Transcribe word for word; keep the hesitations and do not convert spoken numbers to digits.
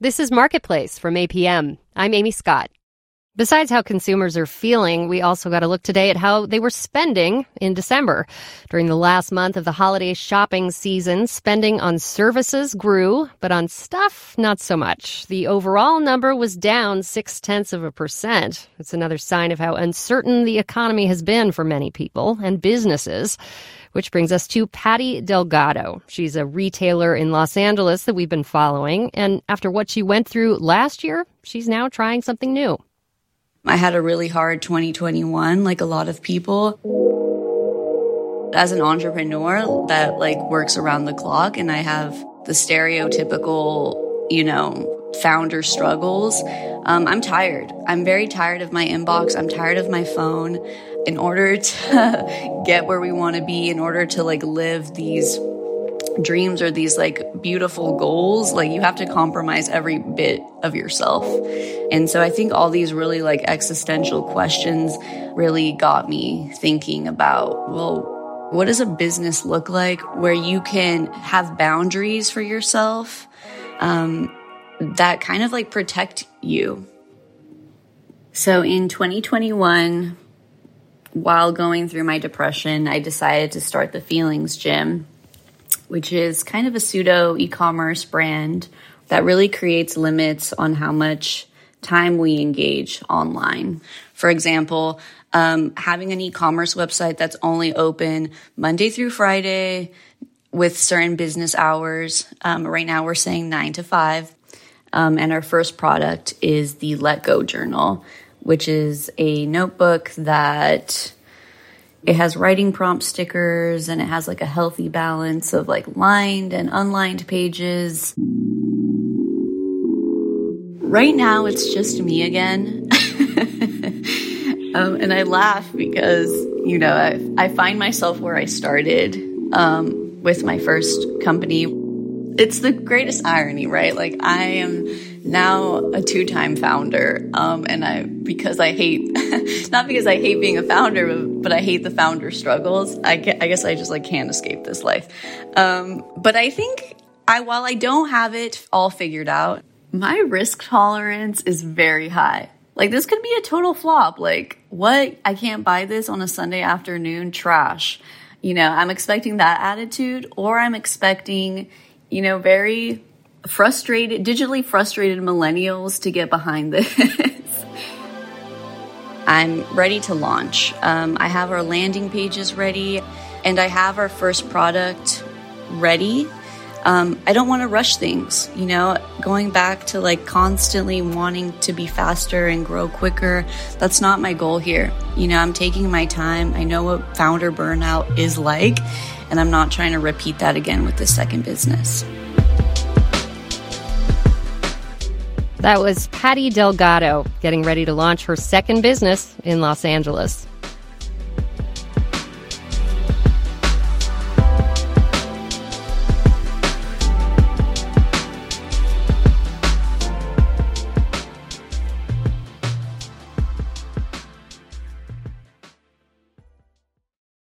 This is Marketplace from A P M. I'm Amy Scott. Besides how consumers are feeling, we also got to look today at how they were spending in December. During the last month of the holiday shopping season, spending on services grew, but on stuff, not so much. The overall number was down six-tenths of a percent. It's another sign of how uncertain the economy has been for many people and businesses. Which brings us to Patty Delgado. She's a retailer in Los Angeles that we've been following. And after what she went through last year, she's now trying something new. I had a really hard twenty twenty-one, like a lot of people. As an entrepreneur that like works around the clock, and I have the stereotypical, you know, founder struggles, um, I'm tired. I'm very tired of my inbox. I'm tired of my phone. In order to get where we want to be, in order to like live these dreams or these like beautiful goals, like you have to compromise every bit of yourself. And so I think all these really like existential questions really got me thinking about, well, what does a business look like where you can have boundaries for yourself um, that kind of like protect you? So in twenty twenty-one, while going through my depression, I decided to start the Feelings Gym, which is kind of a pseudo e-commerce brand that really creates limits on how much time we engage online. For example, um, having an e-commerce website that's only open Monday through Friday with certain business hours. Um, right now we're saying nine to five. Um, and our first product is the Let Go Journal, which is a notebook that it has writing prompt stickers, and it has like a healthy balance of like lined and unlined pages. Right now, it's just me again. um, and I laugh because, you know, I, I find myself where I started um, with my first company. It's the greatest irony, right? Like I am now a two-time founder, um, and I because I hate, not because I hate being a founder, but, but I hate the founder struggles. I, I guess I just like can't escape this life. Um, but I think I, while I don't have it all figured out, my risk tolerance is very high. Like this could be a total flop. Like what? I can't buy this on a Sunday afternoon. Trash. You know, I'm expecting that attitude, or I'm expecting, you know, very frustrated, digitally frustrated millennials to get behind this. I'm ready to launch. Um, I have our landing pages ready, and I have our first product ready. Um, I don't want to rush things, you know, going back to like constantly wanting to be faster and grow quicker. That's not my goal here. You know, I'm taking my time. I know what founder burnout is like, and I'm not trying to repeat that again with this second business. That was Patty Delgado getting ready to launch her second business in Los Angeles.